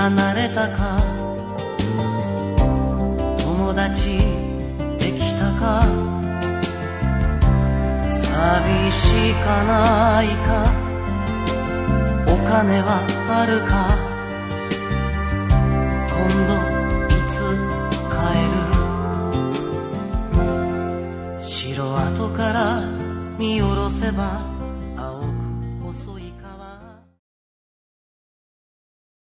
離れたか、友達できたか、寂しかないか、お金はあるか、今度いつ帰る。城跡から見下ろせば